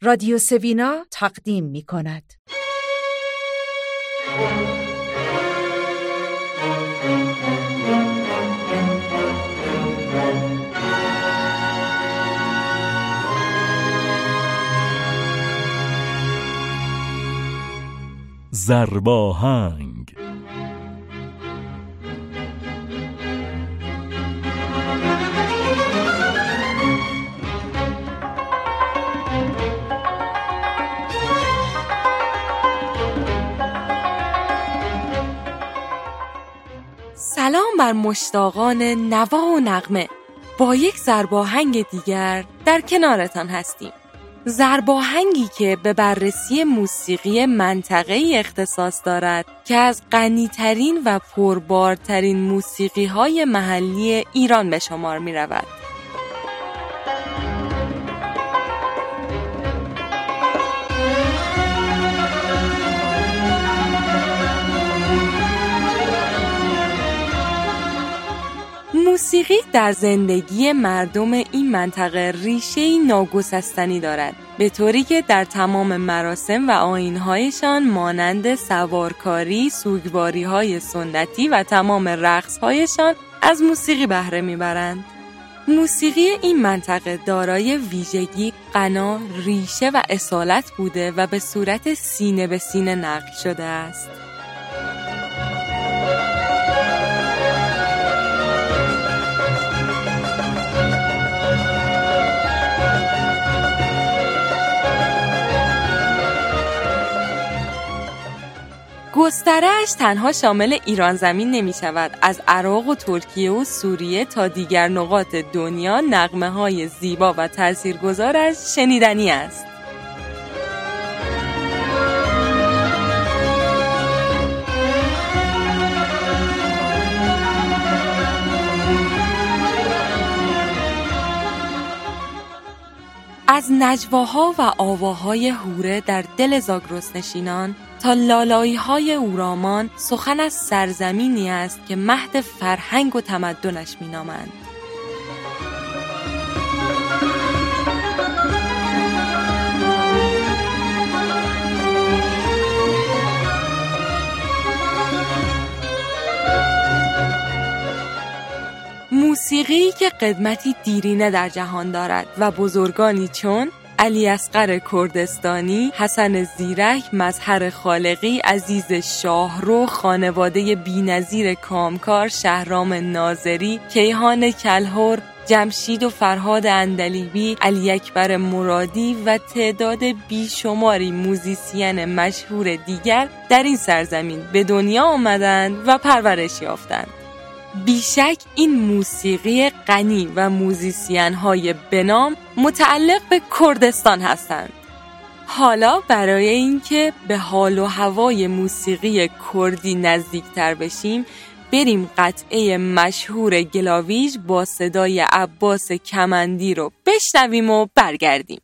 رادیو سوینا تقدیم می کند. ضرباهنگ. سلام بر مشتاقان نوا و نغمه. با یک ضرباهنگ دیگر در کنارتان هستیم. ضرباهنگی که به بررسی موسیقی منطقه‌ای اختصاص دارد که از غنی‌ترین و پربارترین موسیقی‌های محلی ایران به شمار می‌رود. موسیقی در زندگی مردم این منطقه ریشه‌ای ناگسستنی دارد، به طوری که در تمام مراسم و آیین‌هایشان مانند سوارکاری، سوگواری‌های سنتی و تمام رقص‌هایشان از موسیقی بهره می‌برند. موسیقی این منطقه دارای ویژگی غنا، ریشه و اصالت بوده و به صورت سینه به سینه نقل شده است. گستره‌اش تنها شامل ایران زمین نمی شود. از عراق و ترکیه و سوریه تا دیگر نقاط دنیا نغمه‌های زیبا و تاثیرگذارش شنیدنی است. از نجواها و آواهای هوره در دل زاگرس نشینان تا لالایی‌های اورامان سخن از سرزمینی است که مهد فرهنگ و تمدنش می‌نامند. موسیقی که قدمتی دیرینه در جهان دارد و بزرگانی چون علی اصغر کردستانی، حسن زیرک، مظهر خالقی، عزیز شاهرو، خانواده بی‌نظیر کامکار، شهرام ناظری، کیهان کلهر، جمشید و فرهاد اندلیبی، علی اکبر مرادی و تعداد بیشماری موزیسین مشهور دیگر در این سرزمین به دنیا آمدند و پرورش یافتند. بیشک این موسیقی غنی و موزیسین‌های بنام متعلق به کردستان هستند. حالا برای اینکه به حال و هوای موسیقی کردی نزدیکتر بشیم، بریم قطعه مشهور گلاویژ با صدای عباس کمندی رو بشنویم و برگردیم.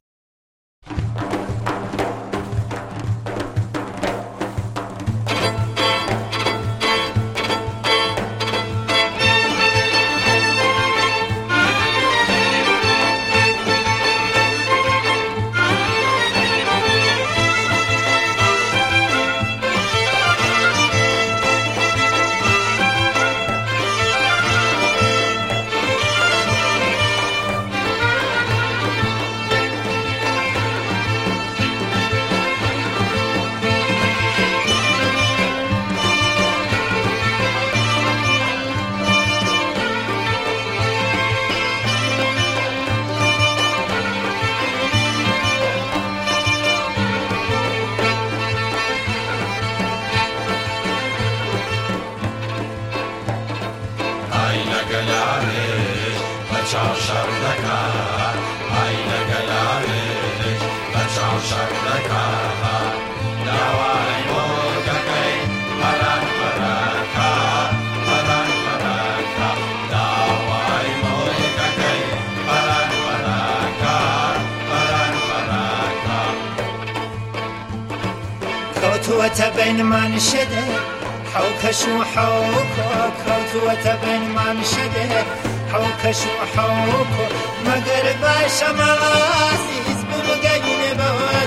كوتوة بين من شده حوكش وحوكو كوتوة بين من شده حوكش وحوكو مقرب شمال عزيز بمقاين بوي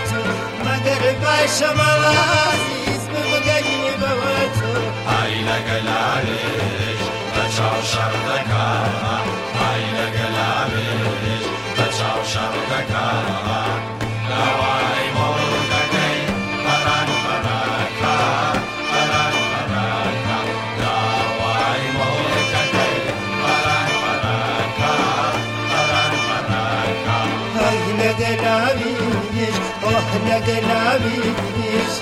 شمال عزیز ببگی بوتو ای لگلالش بچاو شردکا ای لگلالش بچاو شردکا لوای مولدکی بران برکا بران برکا لوای مولدکی بران برکا بران برکا ای لگلاویش اوه لگلاویش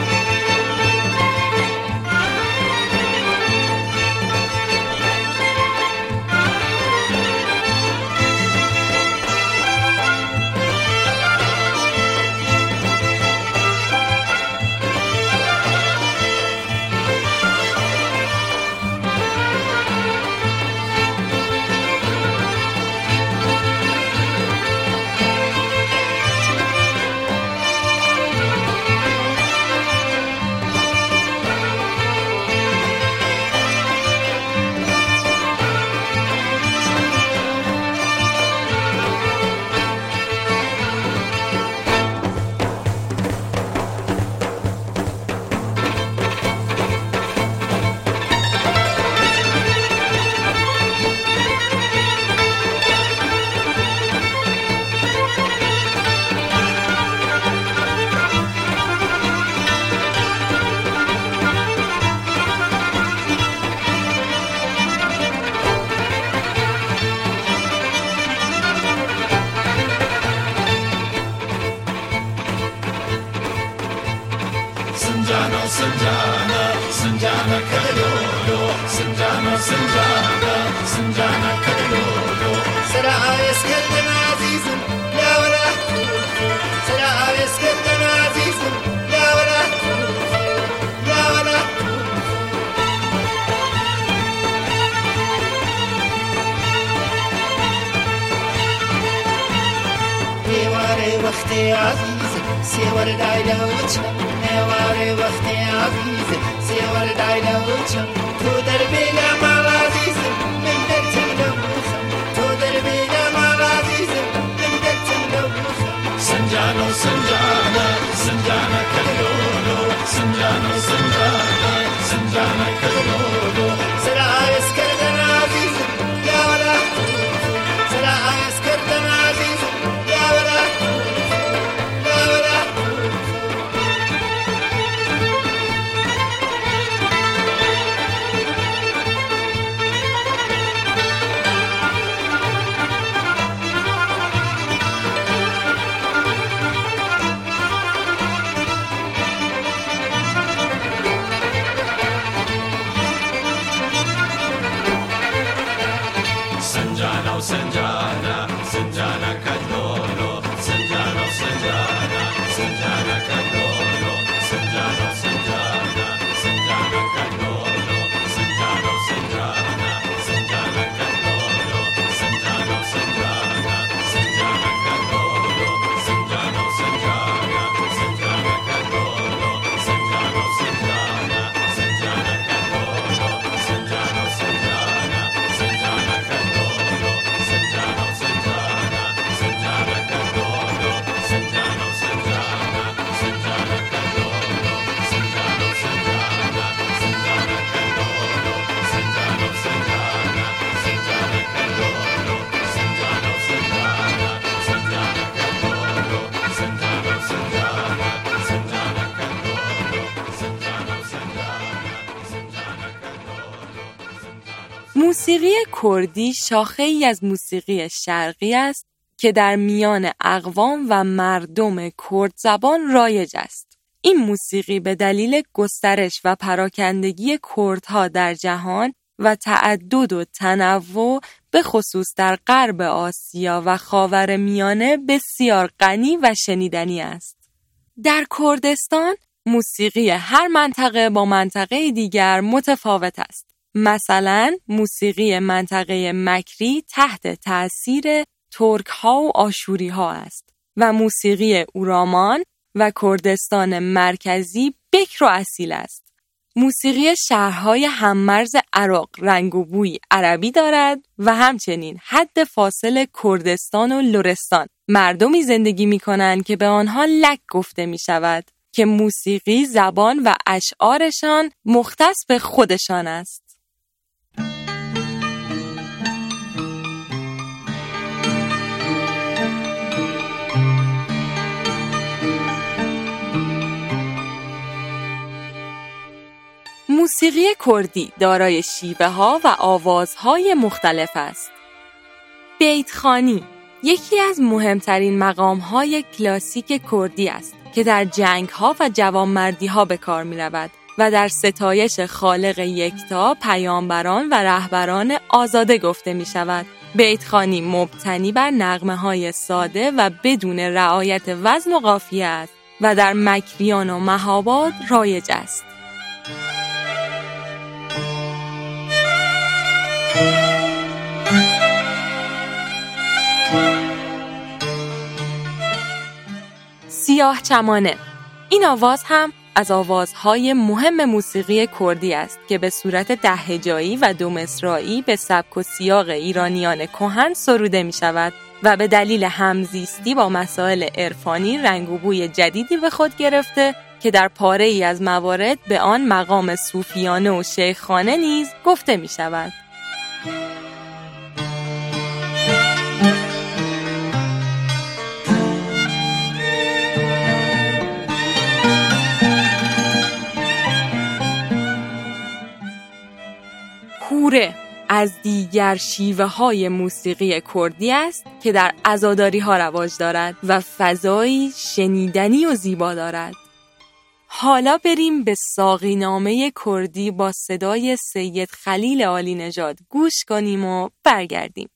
سنجانا سنجانا سنجانا كدلولو سنجانا سنجانا سنجانا كدلولو سرعة يسكتنا عزيزم لا ولا سرعة يسكتنا عزيزم لا ولا لا ولا نواري وقتي عزيزم سيور دايلا وچم نواري وقتي عزيزم سيور دايلا وچم تو دربيلا مال عزيزم من درتم لوخم تو دربيلا مال عزيزم من درتم لوخم سنجانا سنجانا سنجانا كدلولو سنجانا سنجانا سنجانا كدلولو سرعة يسكتنا عزيزم لا ولا سرعة يسكتنا عزيزم لا ولا لا ولا سنجانا سنجانا سنجانا كدلولو سنجانا سنجانا سنجانا كدلولو سنجانا سنجانا سنجانا كدلولو سنجانا سنجانا سنجانا كدلولو سنجانا سنجانا سنجانا كدلولو سنجانا سنجانا سنجانا كدلولو سنجانا سنجانا سنجانا كدلولو سنجانا سنجانا سنجانا كدلولو سنجانا سنجانا سنجانا كدلولو سنجانا سنجانا سنجانا كدلولو سنجانا سنجانا سنجانا كدلولو سنجانا سنجانا سنجانا كدلولو سنجانا سنجانا سنجانا كدلولو سنجانا سنجانا سنجانا كدلولو سنجانا سنجانا موسیقی کردی شاخه‌ای از موسیقی شرقی است که در میان اقوام و مردم کرد زبان رایج است. این موسیقی به دلیل گسترش و پراکندگی کردها در جهان و تعدد و تنوع به خصوص در غرب آسیا و خاورمیانه بسیار غنی و شنیدنی است. در کردستان موسیقی هر منطقه با منطقه دیگر متفاوت است. مثلا موسیقی منطقه مکری تحت تأثیر ترک ها و آشوری ها است و موسیقی اورامان و کردستان مرکزی بکر و اصیل است. موسیقی شهرهای هممرز عراق رنگ و بوی عربی دارد و همچنین حد فاصل کردستان و لرستان مردمی زندگی می کنند که به آنها لک گفته می شود که موسیقی، زبان و اشعارشان مختص به خودشان است. موسیقی کردی دارای شیوه‌ها و آوازهای مختلف است. بیتخوانی یکی از مهمترین مقام‌های کلاسیک کردی است که در جنگ‌ها و جوانمردی‌ها به کار می‌رود و در ستایش خالق یکتا، پیامبران و رهبران آزاده گفته می‌شود. بیتخوانی مبتنی بر نغمه‌های ساده و بدون رعایت وزن و قافیه است و در مکریان و مهاباد رایج است. سیاه چمانه. این آواز هم از آوازهای مهم موسیقی کردی است که به صورت 10 هجایی و 2 مصرعی به سبک و سیاق ایرانیان کهن سروده می شود و به دلیل همزیستی با مسائل عرفانی رنگ و بوی جدیدی به خود گرفته که در پاره‌ای از موارد به آن مقام صوفیانه و شیخانه نیز گفته می شود. کوره از دیگر شیوه‌های موسیقی کردی است که در عزاداری‌ها رواج دارد و فضایی شنیدنی و زیبا دارد. حالا بریم به ساقینامه کردی با صدای سید خلیل عالی نژاد گوش کنیم و برگردیم.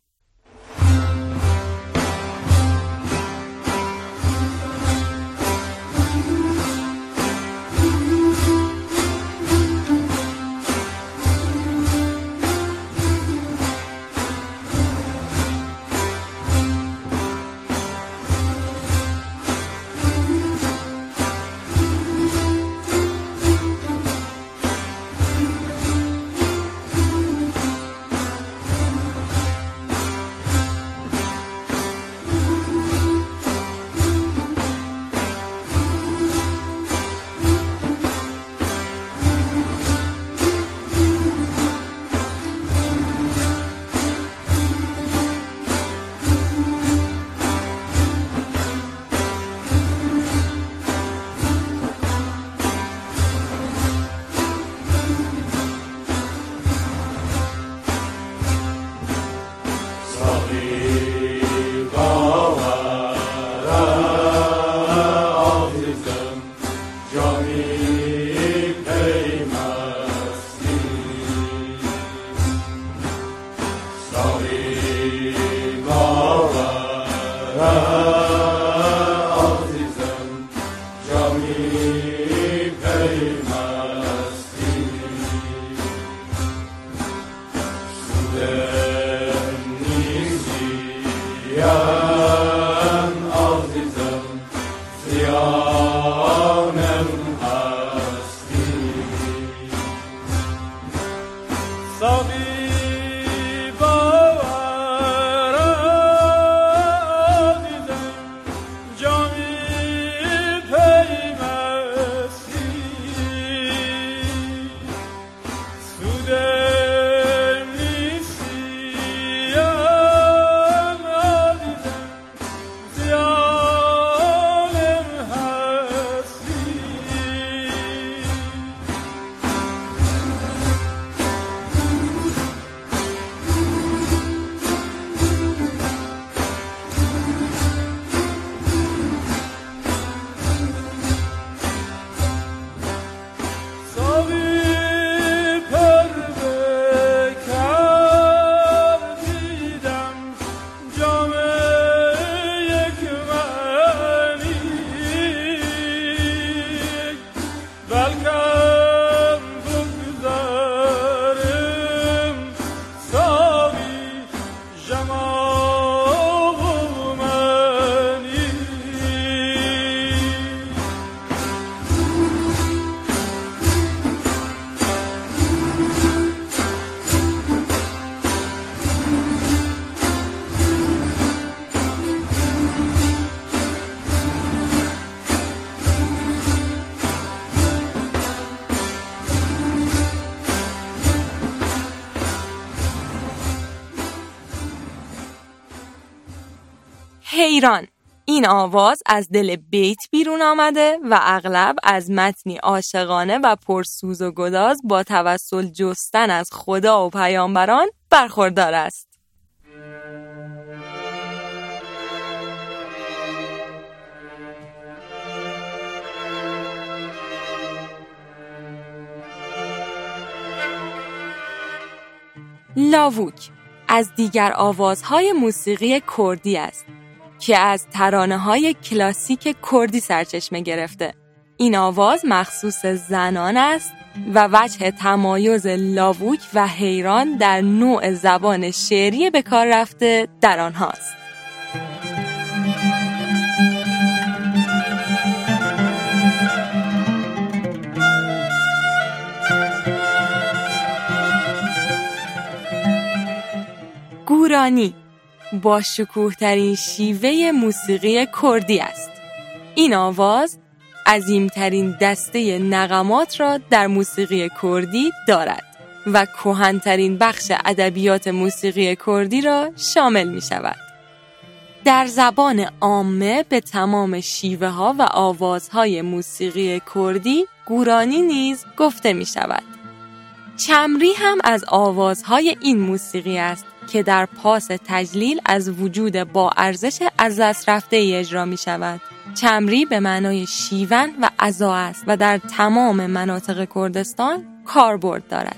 حیران. این آواز از دل بیت بیرون آمده و اغلب از متنی عاشقانه و پرسوز و گداز با توسل جستن از خدا و پیامبران برخوردار است. لاووک از دیگر آوازهای موسیقی کردی است که از ترانه‌های کلاسیک کردی سرچشمه گرفته. این آواز مخصوص زنان است و وجه تمایز لاووک و حیران در نوع زبان شعری به کار رفته در آنهاست. گورانی با شکوه‌ترین شیوه موسیقی کردی است. این آواز عظیمترین دسته نغمات را در موسیقی کردی دارد و کهن‌ترین بخش ادبیات موسیقی کردی را شامل می شود. در زبان عامه به تمام شیوه‌ها و آوازهای موسیقی کردی گورانی نیز گفته می شود. چمری هم از آوازهای این موسیقی است که در پاس تجلیل از وجود با ارزش از دست رفته ای اجرا می شود. چمری به معنای شیون و عزا است و در تمام مناطق کردستان کاربرد دارد.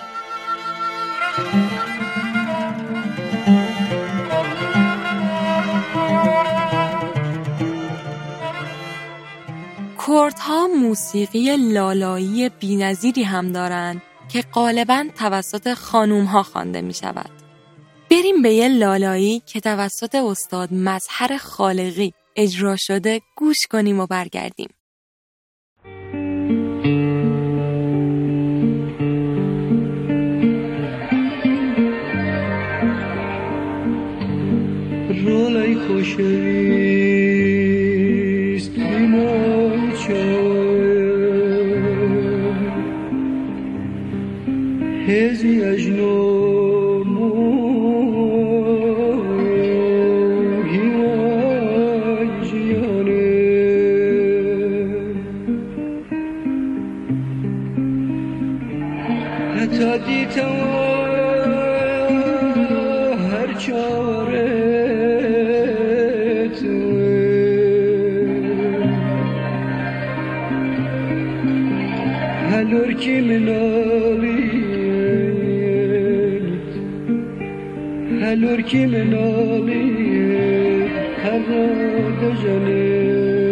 کردها موسیقی لالایی بی‌نظیری هم دارند که غالباً توسط خانوم‌ها خوانده می شود. بریم به یه لالایی که توسط استاد مظهر خالقی اجرا شده گوش کنیم و برگردیم. رولای خوشویست بیموچه هزی اجنو تا دیتا هر چاره تو هلور کی منالیت هلور کی منالیت هر را جانه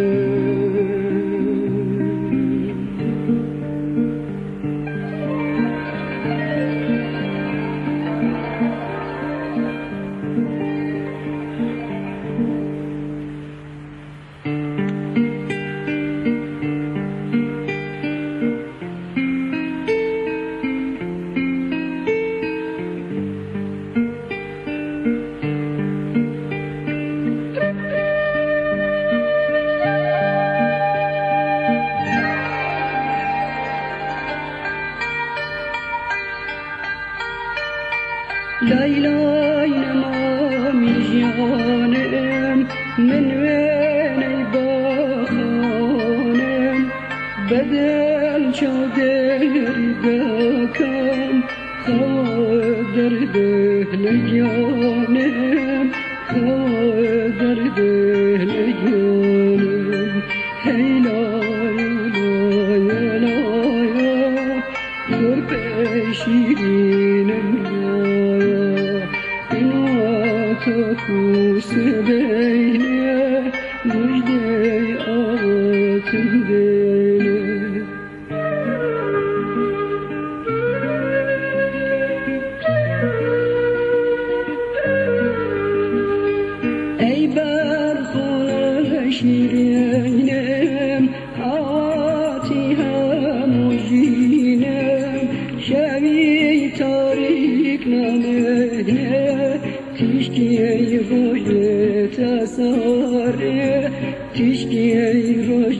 لای نمامی جانم من وینی باخانم بدل چادری دکم خواه در دهل جانم خواه در دهل جانم هی لای لای لای در پیشینم تکوس بینه مجده آتم دینه ای برخواه شیرینم حواتی هم جینم شبی تاریک نمهنه تشکی ای روش تساره تشکی ای روش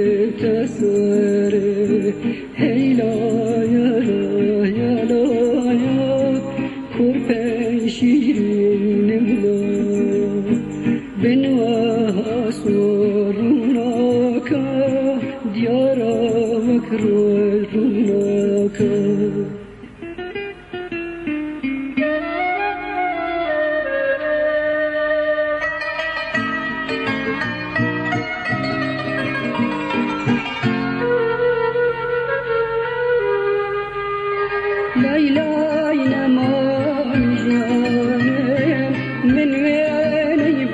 تساره هی لایا لایا لایا کرپه شیرینم لا بنوا دیارا مکروی روناکا ليلى نمام جانم من وين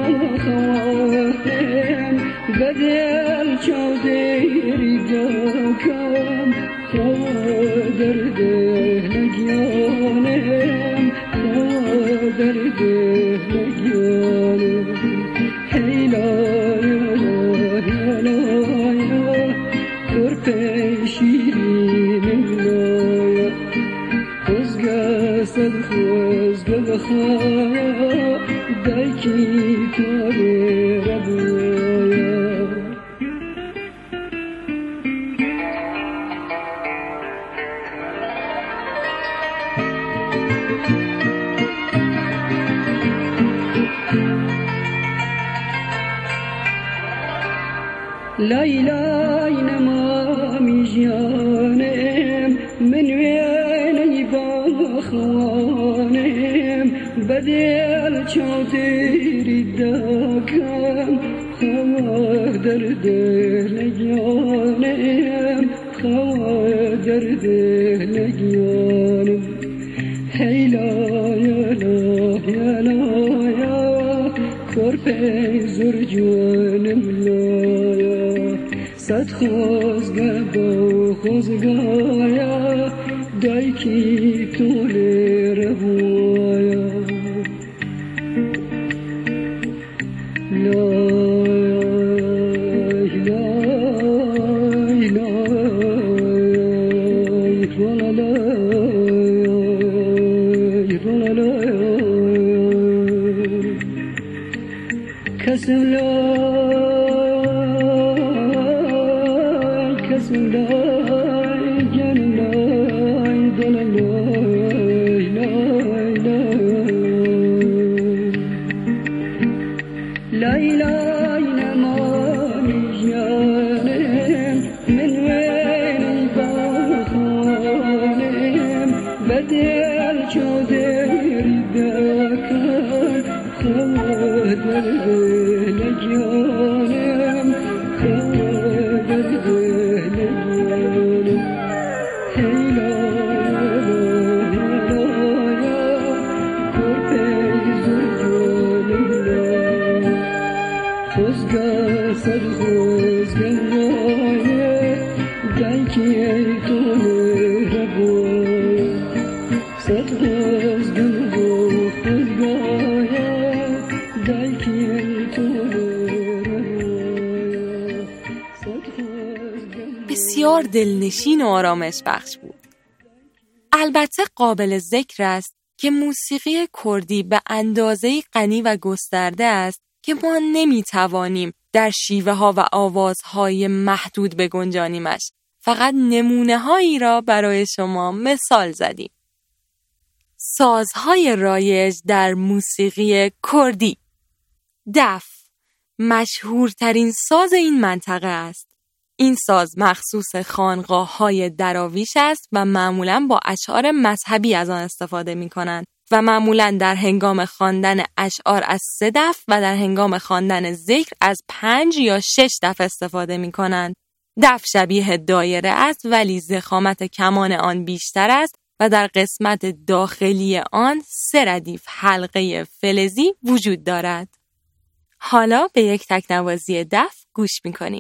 باخوانم بدل چادری داکم خودر ده نگیانم خودر ده نگیانم هیلا یا لا کرپشیرین لایا خوزگست خوزگه بخوایا دایکی کاری ربویا ليلى نمامي جانم من ويني باخوانم بدل چادری داکم خواه درده لگیانم خواه درده لگیانم هیلا یا لا کرپی زر جوانم لایا صد خوزگه با خوزگایا دایکی تولی ربویا لای لای لای رولا لای رولا لای کسم لای کسم لای جنم لای دلم لای لای لای لای نمامی جانم من وینی باخانم بدل چادری داکم خواه درده لگیانم خواه درده لگیانم هیلا یا کرپی زرجانم لایا خوزگه سر خوزگه لایه دایکی تولی ربویا صد خوزگه خوزگایا دایکی تولی ربویا صد خوزگه بسیار دلنشین و آرامش بخش بود. البته قابل ذکر است که موسیقی کردی به اندازه‌ای غنی و گسترده است که ما نمی‌توانیم در شیوه‌ها و آوازهای محدود بگنجانیمش. فقط نمونه‌هایی را برای شما مثال زدیم. سازهای رایج در موسیقی کردی. دف مشهورترین ساز این منطقه است. این ساز مخصوص خانقاه‌های دراویش است و معمولاً با اشعار مذهبی از آن استفاده می‌کنند و معمولاً در هنگام خواندن اشعار از 3 دف و در هنگام خواندن ذکر از 5 یا 6 دف استفاده می‌کنند. دف شبیه دایره است ولی ضخامت کمان آن بیشتر است و در قسمت داخلی آن 3 ردیف حلقه فلزی وجود دارد. حالا به یک تکنوازی دف گوش می‌کنیم.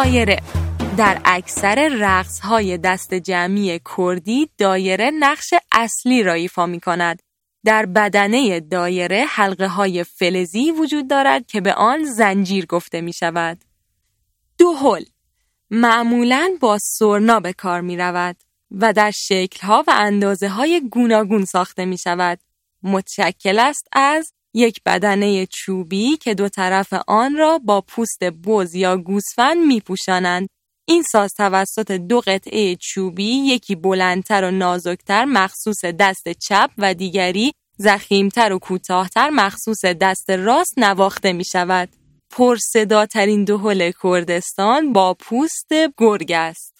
دایره. در اکثر رقص‌های دست جمعی کردی دایره نقش اصلی را ایفا می‌کند. در بدنه دایره حلقه‌های فلزی وجود دارد که به آن زنجیر گفته می‌شود. دهل معمولاً با سرنا به کار می‌رود و در شکل‌ها و اندازه‌های گوناگون ساخته می‌شود. متشکل است از یک بدنه چوبی که دو طرف آن را با پوست بز یا گوسفند می‌پوشانند. این ساز توسط دو قطعه چوبی، یکی بلندتر و نازکتر مخصوص دست چپ و دیگری ضخیمتر و کوتاهتر مخصوص دست راست نواخته می‌شود. پرصداترین دهل کردستان با پوست گرگ است.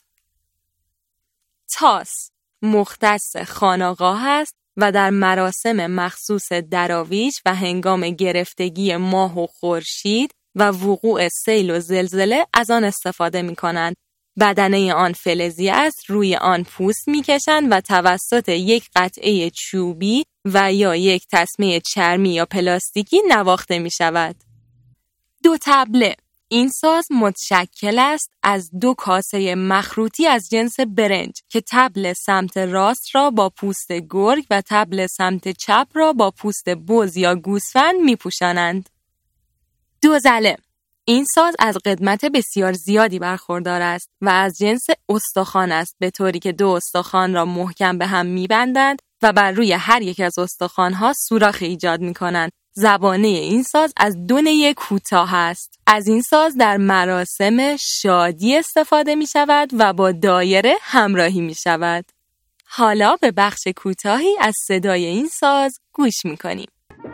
تاس مختص خانقاه است و در مراسم مخصوص دراویش و هنگام گرفتگی ماه و خورشید و وقوع سیل و زلزله از آن استفاده می‌کنند. بدنه آن فلزی است، روی آن پوست می‌کشند و توسط یک قطعه چوبی و یا یک تسمه چرمی یا پلاستیکی نواخته می‌شود. دو طبله این ساز متشکل است از دو کاسه مخروطی از جنس برنج که طبل سمت راست را با پوست گرگ و طبل سمت چپ را با پوست بز یا گوسفند می‌پوشانند. دو زله این ساز از قدمت بسیار زیادی برخوردار است و از جنس استخوان است، به طوری که دو استخوان را محکم به هم می‌بندند و بر روی هر یک از استخوان‌ها سوراخ ایجاد می‌کنند. زبانه این ساز از دو نی کوتاه است. از این ساز در مراسم شادی استفاده می‌شود و با دایره همراهی می‌شود. حالا به بخش کوتاهی از صدای این ساز گوش می‌کنیم.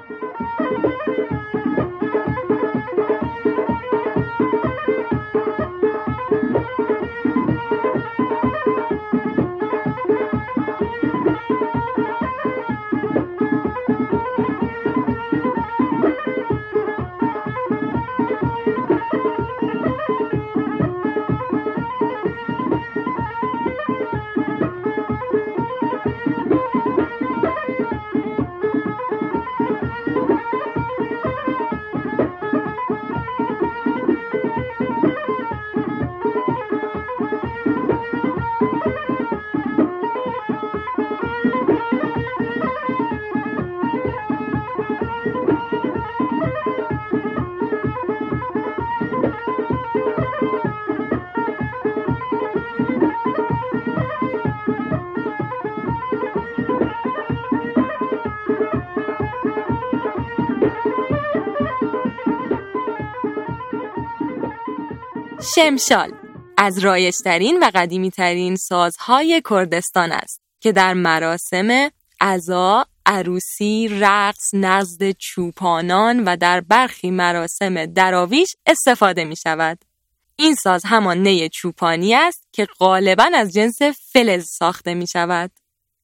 شمشال از رایج‌ترین و قدیمی‌ترین سازهای کردستان است که در مراسم عزا، عروسی، رقص نزد چوپانان و در برخی مراسم دراویش استفاده می‌شود. این ساز همان نی چوپانی است که غالباً از جنس فلز ساخته می‌شود.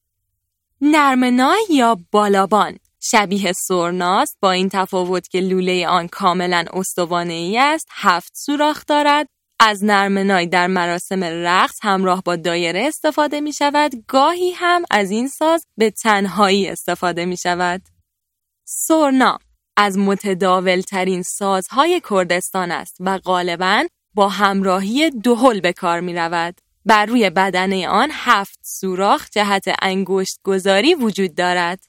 نرمنای یا بالابان شبیه سرناست، با این تفاوت که لوله آن کاملاً استوانه‌ای است، 7 سوراخ دارد. از نرمنای در مراسم رقص همراه با دایره استفاده می شود. گاهی هم از این ساز به تنهایی استفاده می شود. سرنا از متداول ترین سازهای کردستان است و غالباً با همراهی دهل به کار می رود. بر روی بدنه آن 7 سوراخ جهت انگشت گذاری وجود دارد.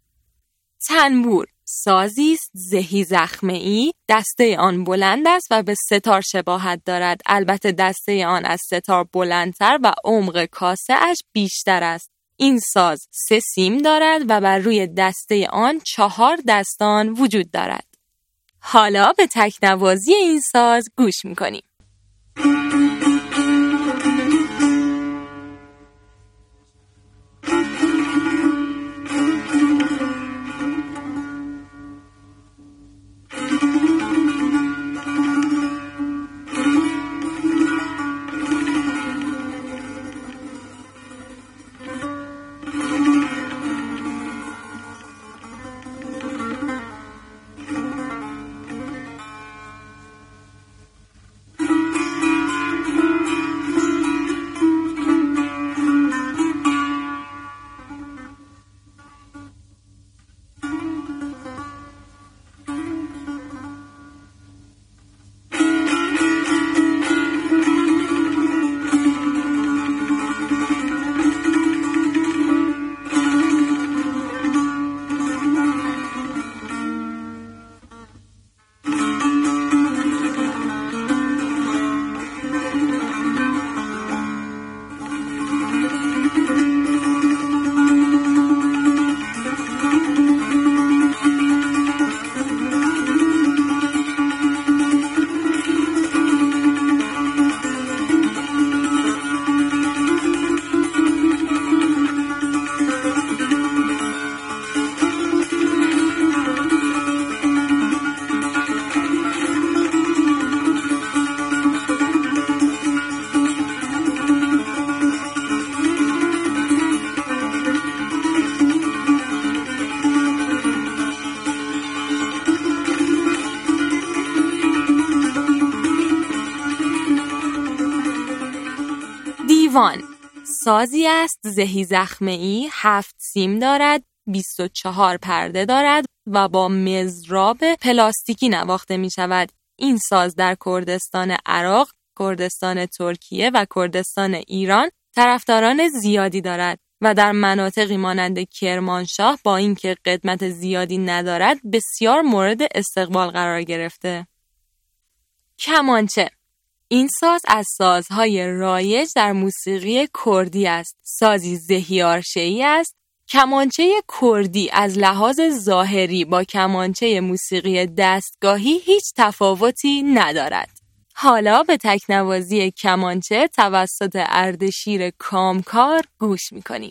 تنبور سازی است زهی زخمه‌ای، دسته آن بلند است و به ستار شباهت دارد. البته دسته آن از ستار بلندتر و عمق کاسه اش بیشتر است. این ساز 3 سیم دارد و بر روی دسته آن 4 دستان وجود دارد. حالا به تکنوازی این ساز گوش می‌کنیم. سازی است زهی زخمه‌ای، 7 سیم دارد، 24 پرده دارد و با مضراب پلاستیکی نواخته می شود. این ساز در کردستان عراق، کردستان ترکیه و کردستان ایران طرفداران زیادی دارد و در مناطقی مانند کرمانشاه با اینکه قدمت زیادی ندارد بسیار مورد استقبال قرار گرفته. کمانچه این ساز از سازهای رایج در موسیقی کردی است. سازی زهی عرشه‌ای است. کمانچه کردی از لحاظ ظاهری با کمانچه موسیقی دستگاهی هیچ تفاوتی ندارد. حالا به تکنوازی کمانچه توسط اردشیر کامکار گوش می‌کنیم.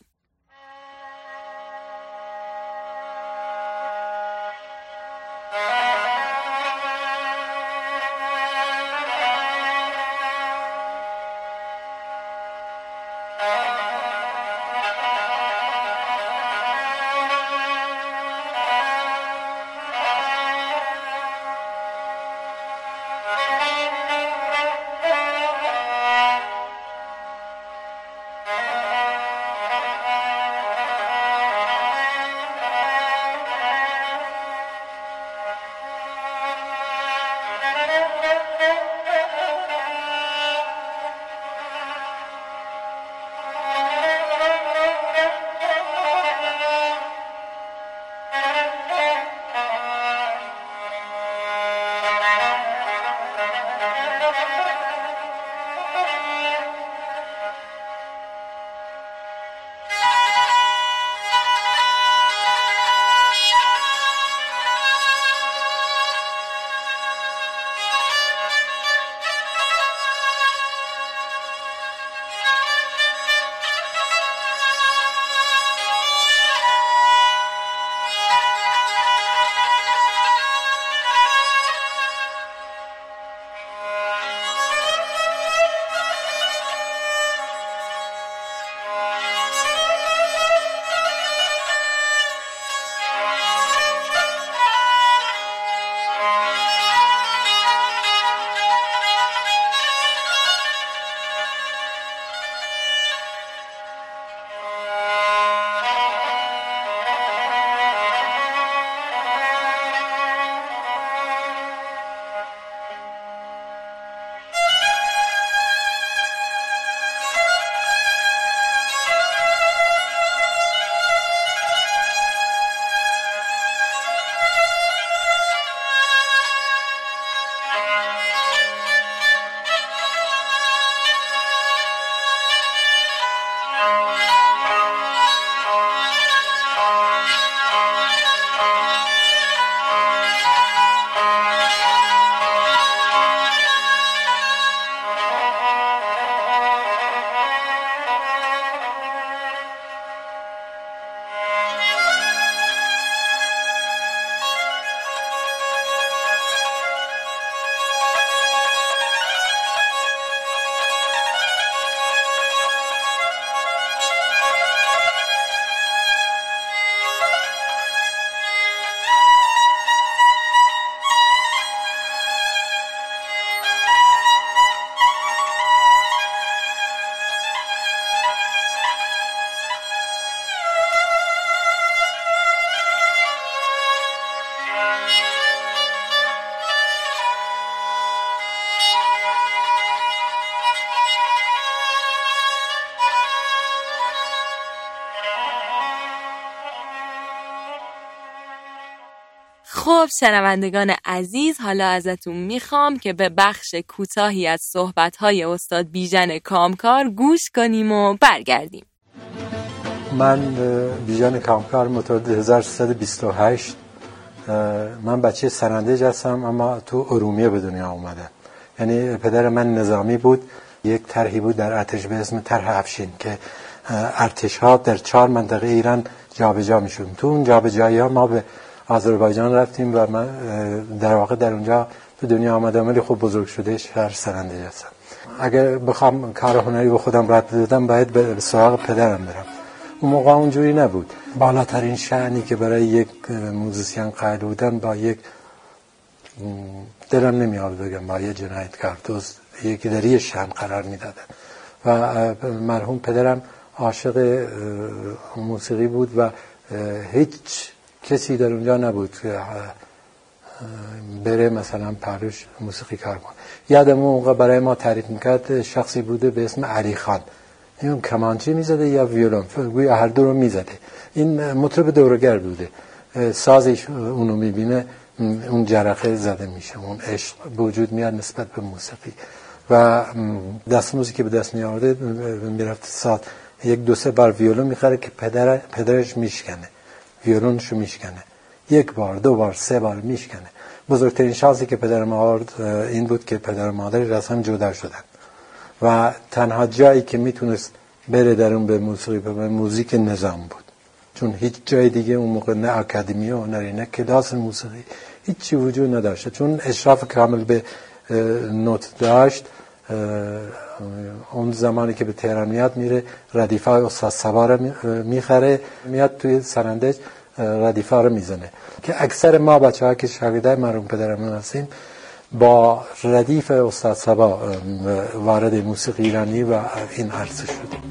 خب شنوندگان عزیز، حالا ازتون میخوام که به بخش کوتاهی از صحبت‌های استاد بیژن کامکار گوش کنیم و برگردیم. من بیژن کامکار، متولد 1328. من بچه سرندج هستم اما تو ارومیه به دنیا اومدم. یعنی پدر من نظامی بود. یک طرحی بود در ارتش به اسم طرح افشین که ارتش‌ها در 4 منطقه ایران جابجا می‌شدن. تو اون جابجایی‌ها ما به آذربایجان رفتیم و من در واقع در اونجا به دنیا آمدم، ولی خب بزرگ شده شهر سرندج هستم. اگر بخوام کار هنری به خودم رد بدم باید به سراغ پدرم برم. اون موقع اونجوری نبود. بالاترین شأنی که برای یک موزیسین قائل بودن با یک دلم نمیاد بگم با یک جنایتکار دوست یک دری شأن قرار میدادن و مرحوم پدرم عاشق موسیقی بود و هیچ کسی در اونجا نبود که بره مثلا پروش موسیقی کار کنه. یادم اون موقع برای ما تعریف میکرد شخصی بوده به اسم علی خان، این کمانچه میزده یا ویولون، گویا هر دو رو میزده. این مطرب دورگر بوده، سازش اونو میبینه اون جرقه زده میشه، اون عشق وجود میاد نسبت به موسیقی و دستموزی که به دست میارده میرفت ساعت 1-2-3 بار ویولون میخره که پدرش میشکنه، ویولونشو میشکنه، 1 بار 2 بار 3 بار میشکنه. بزرگترین شانسی که پدرم آورد این بود که پدر و مادرش از هم جدا شدن و تنها جایی که میتونست بره در اون به موسیقی به موزیک نظام بود، چون هیچ جای دیگه اون موقع نه اکادمی و نه کلاس موسیقی هیچی وجود نداشت. چون اشراف کامل به نوت داشت، اون زمانی که به تهران میاد میره ردیفه استاد صبا رو میخره، میاد توی سرندج ردیفه رو میزنه که اکثر ما بچه‌ها که شاگردای مرحوم پدرم هستیم با ردیف استاد صبا وارد موسیقی ایرانی و این عرصه شدیم.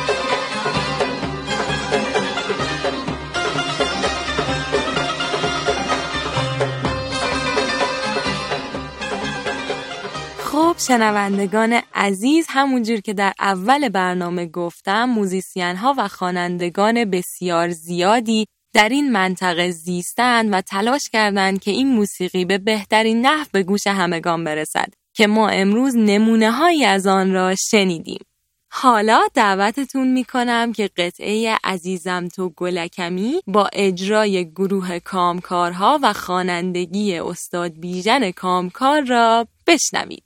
خب شنوندگان عزیز، همونجور که در اول برنامه گفتم، موزیسین ها و خوانندگان بسیار زیادی در این منطقه زیستند و تلاش کردند که این موسیقی به بهترین نحو به گوش همگان برسد که ما امروز نمونه هایی از آن را شنیدیم. حالا دعوتتون میکنم که قطعه عزیزم تو گلکمی با اجرای گروه کامکارها و خوانندگی استاد بیژن کامکار را بشنوید.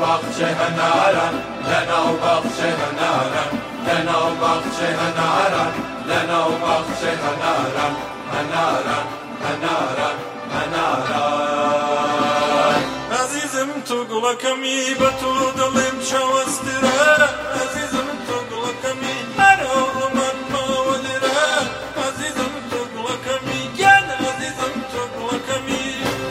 باغچه هنرم لنا باغچه هنرم لنا باغچه هنرم لنا باغچه هنرم هنرم هنرم هنرم عزیزم تو گلکمی به تو دلم شوستره عزیزم تو گلکمی مرا من مولره عزیزم تو گلکمی گل عزیزم تو گلکمی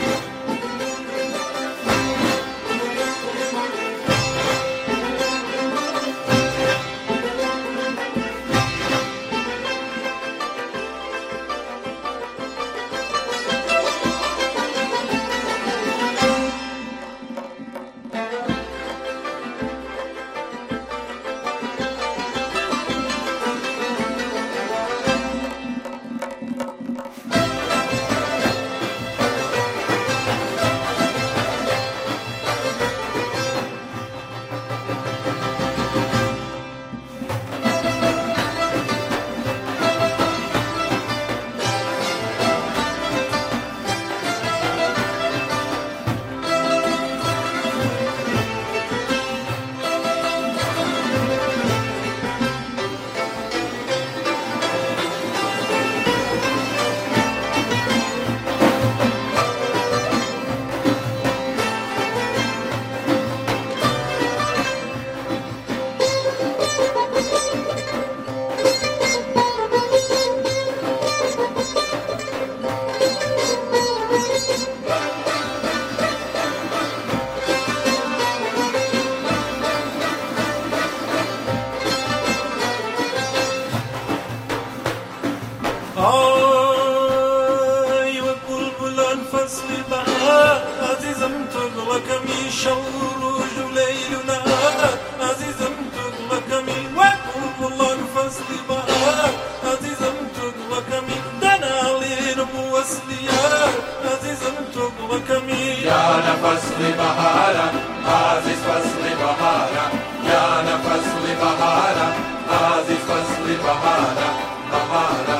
آی و بلبلان فصل بهار عزیزم تو گلکمی شور و لیل و نهار عزیزم تو گلکمی و بلبلان فصل بهار عزیزم تو گلکمی دنالین بوسلیار عزیزم تو گلکمی یا فصل بهار عزیز فصل بهار یا فصل بهار عزیز فصل بهار بهار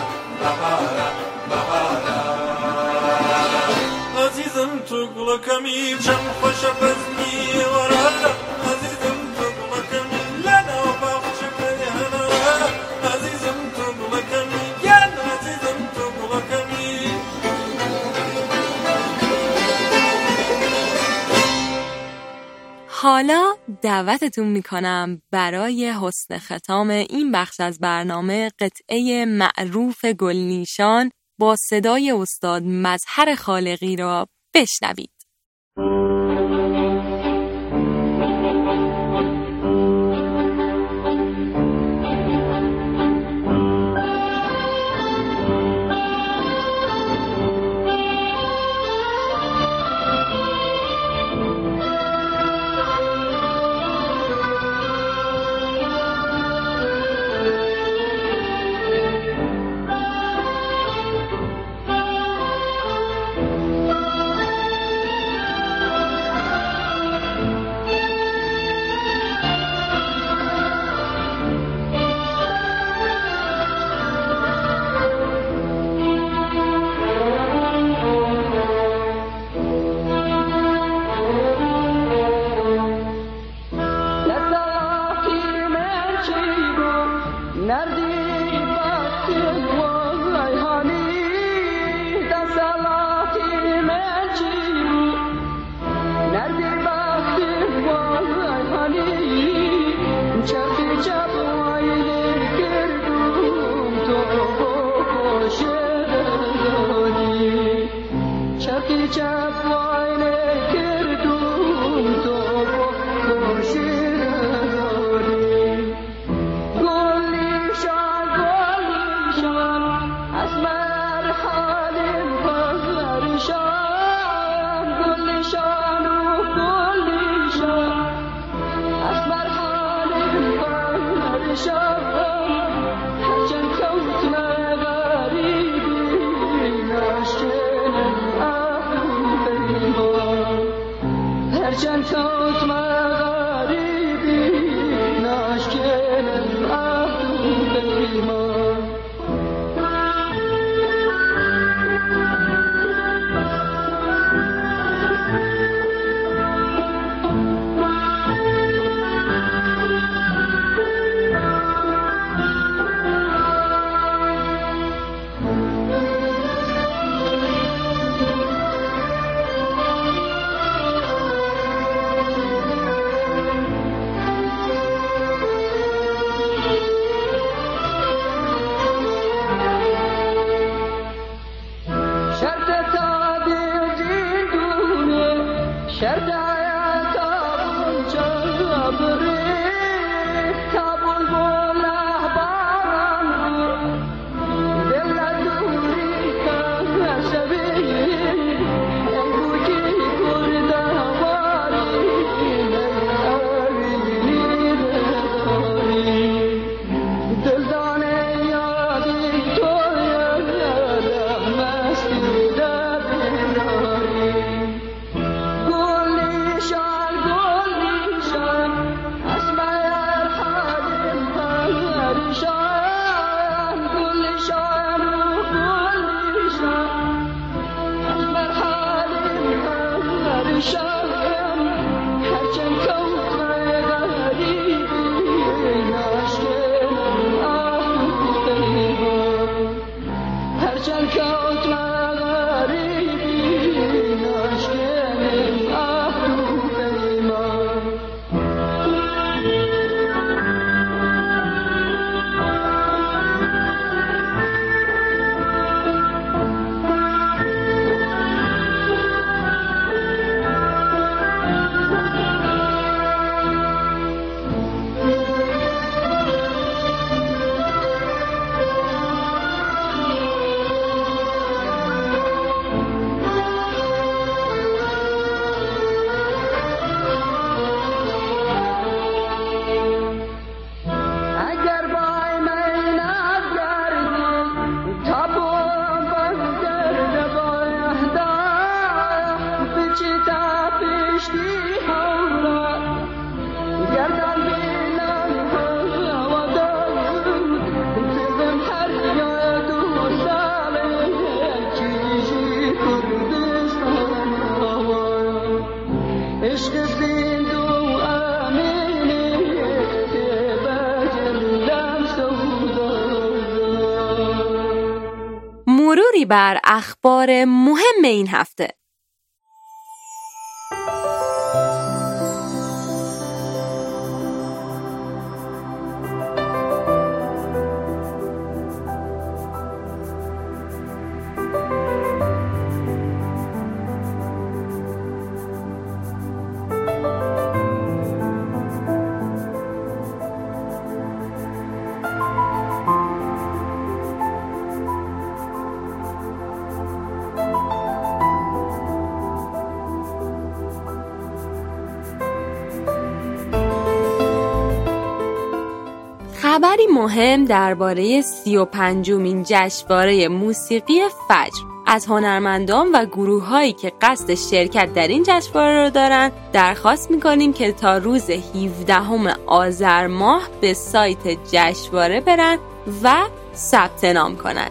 عزیزم تو گلکمی چم خوش بزنی ورا عزیزم تو گلکمی لنا باغچه هنرم عزیزم تو گلکمی گل عزیزم تو گلکمی حالا دعوتتون میکنم برای حسن ختام این بخش از برنامه قطعه معروف گلنیشان با صدای استاد مظهر خالقی را بشنوید. بر اخبار مهم این هفته. خبری مهم درباره 35مین جشنواره موسیقی فجر از هنرمندان و گروه‌هایی که قصد شرکت در این جشنواره را دارند درخواست می‌کنیم که تا روز 17 آذر ماه به سایت جشنواره برن و ثبت نام کنند.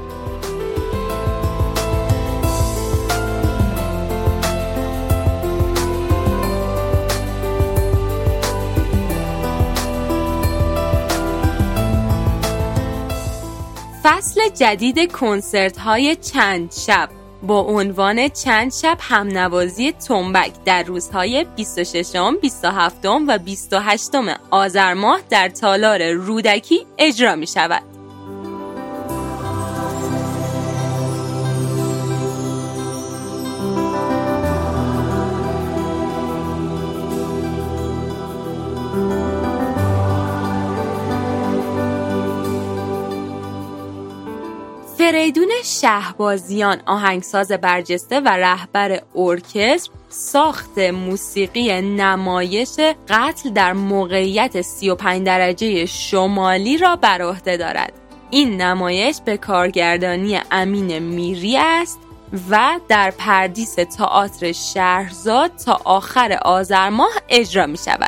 فصل جدید کنسرت‌های چند شب با عنوان چند شب همنوازی تنبک در روزهای 26، 27 و 28 آذر ماه در تالار رودکی اجرا می شود. فریدون شهبازیان آهنگساز برجسته و رهبر ارکستر ساخت موسیقی نمایش قتل در موقعیت 35 درجه شمالی را بر عهده دارد. این نمایش به کارگردانی امین میری است و در پردیس تئاتر شهرزاد تا آخر آذر ماه اجرا می شود.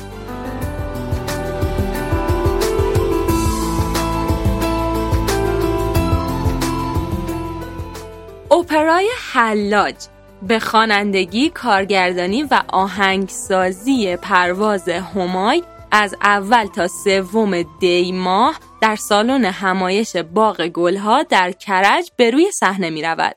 اپرای حلاج به خوانندگی، کارگردانی و آهنگسازی پرواز همای از اول تا 3 دی ماه در سالن همایش باغ گلها در کرج به روی صحنه می رود.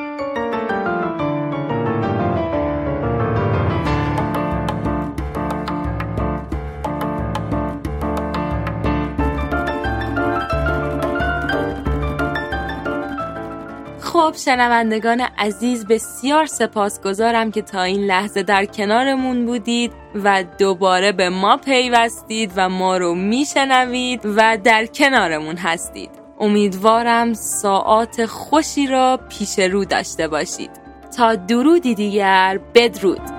خب شنوندگان عزیز، بسیار سپاسگزارم که تا این لحظه در کنارمون بودید و دوباره به ما پیوستید و ما رو میشنوید و در کنارمون هستید. امیدوارم ساعات خوشی را پیش رو داشته باشید. تا درودی دیگر، بدرود.